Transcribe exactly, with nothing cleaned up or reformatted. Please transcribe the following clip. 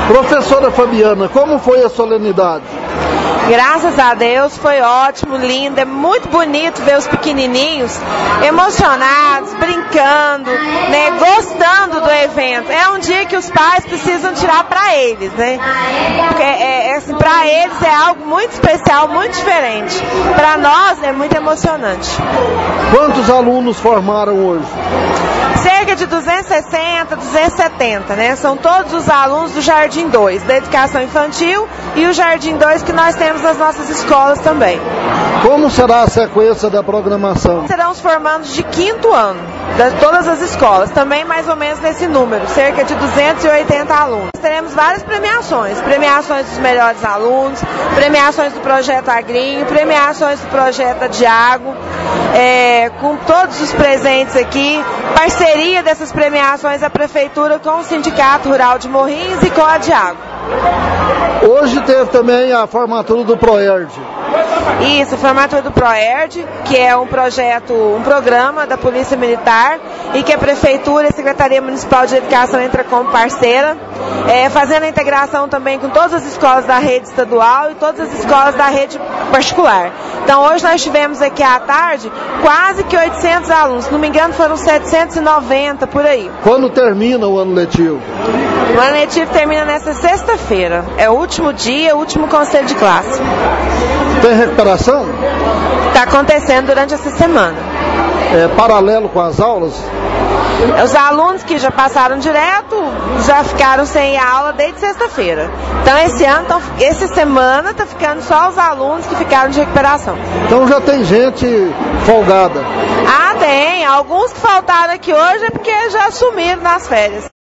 Professora Fabiana, como foi a solenidade? Graças a Deus, foi ótimo, lindo, é muito bonito ver os pequenininhos emocionados, brincando, né, gostando do evento. É um dia que os pais precisam tirar para eles, né? Porque é, é, assim, para eles é algo muito especial, muito diferente. Para nós é muito emocionante. Quantos alunos formaram hoje? Cerca de duzentos e sessenta, duzentos e setenta, né? São todos os alunos do Jardim dois, da Educação Infantil, e o Jardim dois que nós temos nas nossas escolas também. Como será a sequência da programação? Serão os formandos de quinto ano, de todas as escolas, também mais ou menos nesse número, cerca de duzentos e oitenta alunos. Teremos várias premiações, premiações dos melhores alunos, premiações do Projeto Agrinho, premiações do Projeto Adiago, é, com todos os presentes aqui, parceria dessas premiações da Prefeitura com o Sindicato Rural de Morrinhos e com a Adiago. Hoje teve também a formatura do ProERD. Isso, formatura do ProERD, que é um projeto, um programa da Polícia Militar e que a Prefeitura e a Secretaria Municipal de Educação entra como parceira, é, fazendo a integração também com todas as escolas da rede estadual e todas as escolas da rede particular. Então hoje nós tivemos aqui à tarde quase que oitocentos alunos, se não me engano foram setecentos e noventa por aí. Quando termina o ano letivo? O ano letivo termina nesta sexta-feira, é o último dia, o último conselho de classe. Tem recuperação? Está acontecendo durante essa semana. É paralelo com as aulas? Os alunos que já passaram direto já ficaram sem aula desde sexta-feira. Então esse ano, essa semana está ficando só os alunos que ficaram de recuperação. Então já tem gente folgada? Ah, tem. Alguns que faltaram aqui hoje é porque já sumiram nas férias.